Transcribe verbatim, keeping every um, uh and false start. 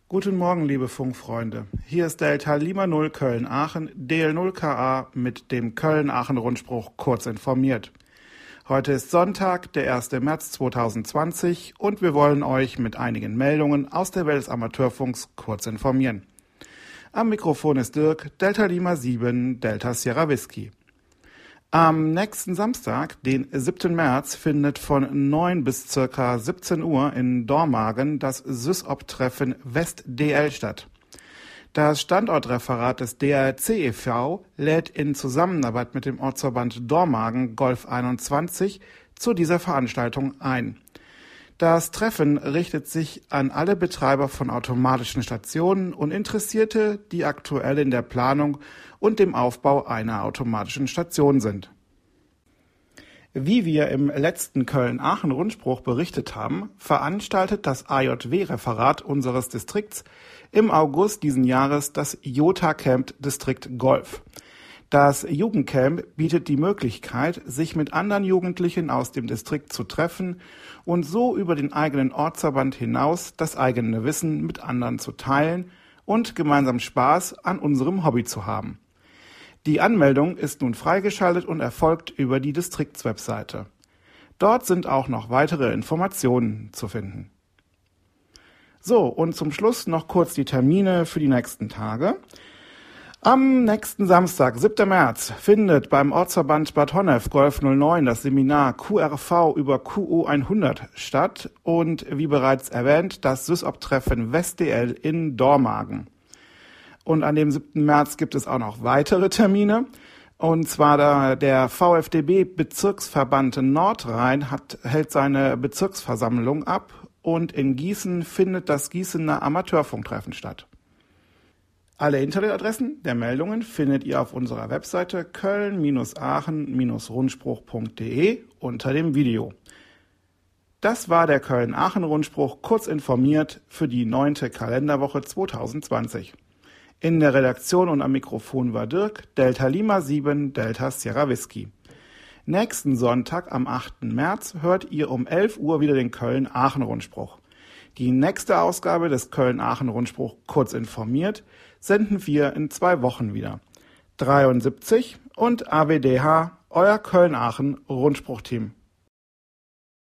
Guten Morgen, liebe Funkfreunde. Hier ist Delta Lima null Köln-Aachen, D L null K A mit dem Köln-Aachen-Rundspruch kurz informiert. Heute ist Sonntag, der erster März zweitausendzwanzig und wir wollen euch mit einigen Meldungen aus der Welt des Amateurfunks kurz informieren. Am Mikrofon ist Dirk, Delta Lima sieben, Delta Sierra Whisky. Am nächsten Samstag, den siebten März, findet von neun bis ca. siebzehn Uhr in Dormagen das SysOp-Treffen West D L statt. Das Standortreferat des D R C e V lädt in Zusammenarbeit mit dem Ortsverband Dormagen Golf einundzwanzig zu dieser Veranstaltung ein. Das Treffen richtet sich an alle Betreiber von automatischen Stationen und Interessierte, die aktuell in der Planung und dem Aufbau einer automatischen Station sind. Wie wir im letzten Köln-Aachen-Rundspruch berichtet haben, veranstaltet das A J W-Referat unseres Distrikts im August diesen Jahres das Jota-Camp Distrikt Golf. Das Jugendcamp bietet die Möglichkeit, sich mit anderen Jugendlichen aus dem Distrikt zu treffen und so über den eigenen Ortsverband hinaus das eigene Wissen mit anderen zu teilen und gemeinsam Spaß an unserem Hobby zu haben. Die Anmeldung ist nun freigeschaltet und erfolgt über die Distriktswebseite. Dort sind auch noch weitere Informationen zu finden. So, und zum Schluss noch kurz die Termine für die nächsten Tage. Am nächsten Samstag, siebter März, findet beim Ortsverband Bad Honnef Golf null neun das Seminar Q R V über Q O hundert statt und wie bereits erwähnt das SysOp-Treffen West D L in Dormagen. Und an dem siebten März gibt es auch noch weitere Termine. Und zwar der, der V F D B-Bezirksverband Nordrhein hat, hält seine Bezirksversammlung ab und in Gießen findet das Gießener Amateurfunktreffen statt. Alle Internetadressen der Meldungen findet ihr auf unserer Webseite köln aachen rundspruch punkt de unter dem Video. Das war der Köln-Aachen-Rundspruch kurz informiert für die neunte Kalenderwoche zweitausendzwanzig. In der Redaktion und am Mikrofon war Dirk, Delta Lima sieben, Delta Sierra Whisky. Nächsten Sonntag am achten März hört ihr um elf Uhr wieder den Köln-Aachen-Rundspruch. Die nächste Ausgabe des Köln-Aachen-Rundspruch kurz informiert senden wir in zwei Wochen wieder. dreiundsiebzig und A W D H, euer Köln-Aachen-Rundspruch-Team.